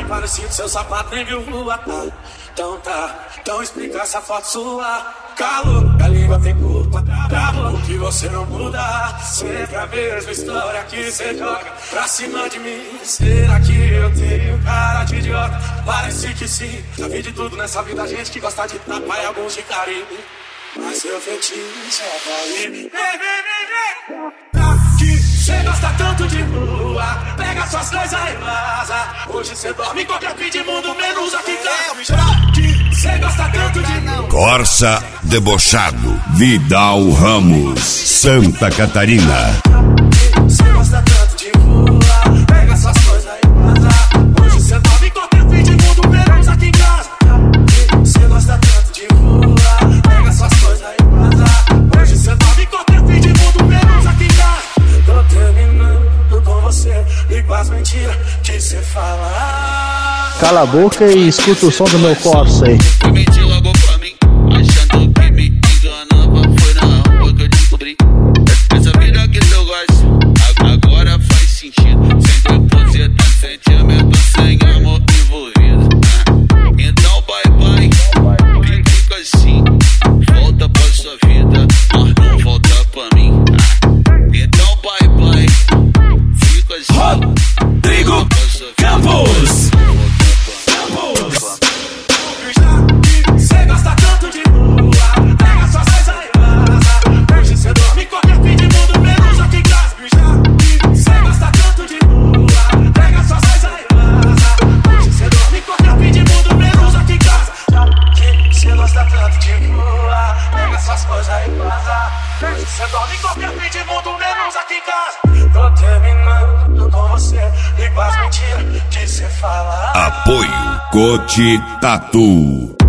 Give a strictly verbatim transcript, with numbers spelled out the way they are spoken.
parecido, seu sapato nem viu voar. Ah, então tá, então explica essa foto sua. Calo, a língua tem culpa, bravo, o que você não muda. Sempre a mesma história que você joga pra cima de mim. Será que eu tenho cara de idiota? Parece que sim, já vi de tudo nessa vida, gente que gosta de tapa e alguns de carinho. Mas seu fetiche é pra ir. Que cê gosta tanto de rua, pega suas coisas e vaza. Hoje cê dorme em qualquer fim de mundo, menos aqui em casa. Que cê gosta tanto de não. Corsa Debochado, Vidal Ramos, Santa Catarina. Cê gosta tanto de rua, pega suas coisas e vaza. Hoje cê dorme em qualquer fim de mundo, menos aqui em casa. Cê gosta tanto de rua, pega suas coisas e vaza. Hoje cê dorme em qualquer fim de mundo, menos aqui em casa. Tô terminando com você e com as mentiras que cê fala. Cala a boca e escuta o som do meu Corsa aí. Foi mentir logo pra mim, achando que me enganava. Foi na rua que eu descobri essa vida que eu gosto. Agora faz sentido, sem depositar sentimento, sem amor envolvido. Então bye bye, fica assim, volta pra sua vida, mas não volta pra mim. Então bye bye, fica assim, Rodrigo Campos. Cê gosta tanto de rua, pega suas coisas e vaza. Hoje cê dorme em qualquer fim de mundo, menos aqui em casa. Cê gosta tanto de rua, pega suas coisas e vaza. Hoje cê dorme em qualquer fim de mundo, menos aqui em casa. Cê gosta tanto de rua, pega suas coisas e vaza. Hoje cê dorme em qualquer fim de mundo, menos aqui em casa. Tô terminando com você e com as mentiras que cê fala. Apoio Cote Tatu.